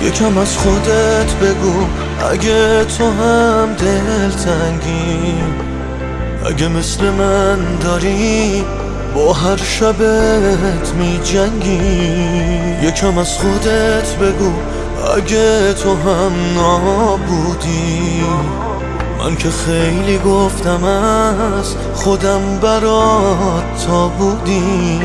یکم از خودت بگو اگه تو هم دلتنگی، اگه مثل من داری با هر شبت می جنگی. یکم از خودت بگو اگه تو هم نابودی، من که خیلی گفتم از خودم برات تا بودی.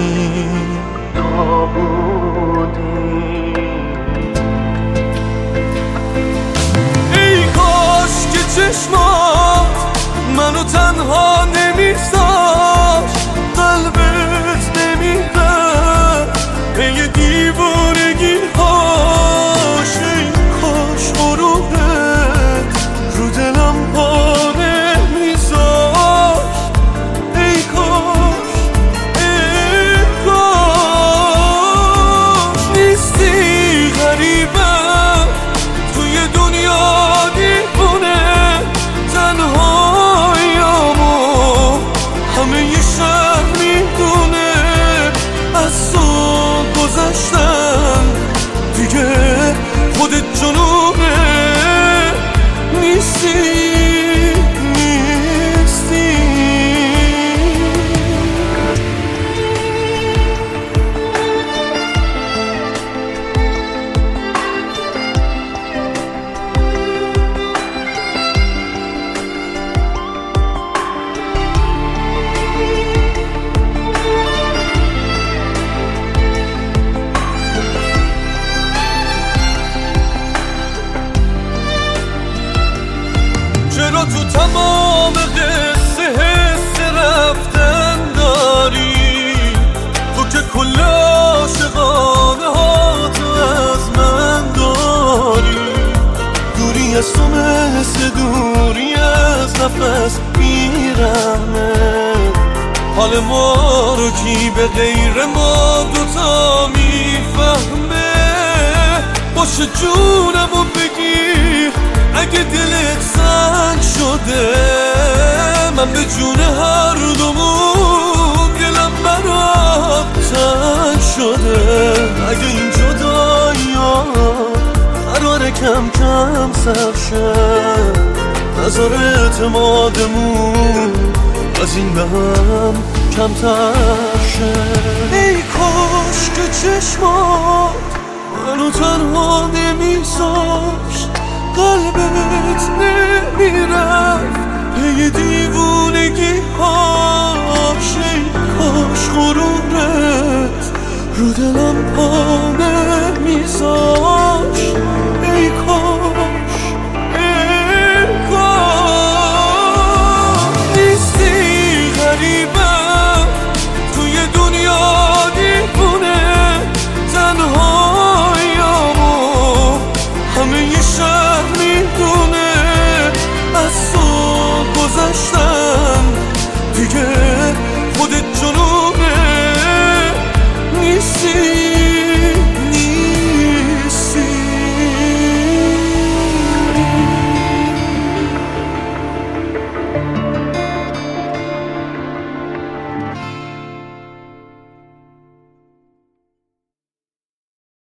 ای کاش که چشمات منو تنها نمیذاشت، قلبت نمیرفت پی دیوانگی هاش. ای کاش غروبت رو دلم پا نمیذاشت. ای کاش نیستی غریبم توی دنیا دیوونه، تنهاییامو همه ی شهر میدونه. از تو گذشتم دیگه خودت جنونه، نیستی. چرا تو تمام قصه حس رفتن داری؟ تو که کل عاشقانه ها تو از من داری. دوری از تو مثل دوری از نفس میرمه، حال ما رو کی به غیر ما دوتا میفهمه؟ باشه جونمو بگیر اگه دلت سنگ شده، من به جون هر دومون دلم برات تنگ شده. اگه این جدایی ها قراره کم کم سر شه، نظر اعتمادمون از این به هم کمتر شه. ای کاش که چشمات منو تنها نمیذاشت، قلبت نمیرفت پی دیوونگی هاش. ای کاش غرورت رو دلم پا نمیذاشت.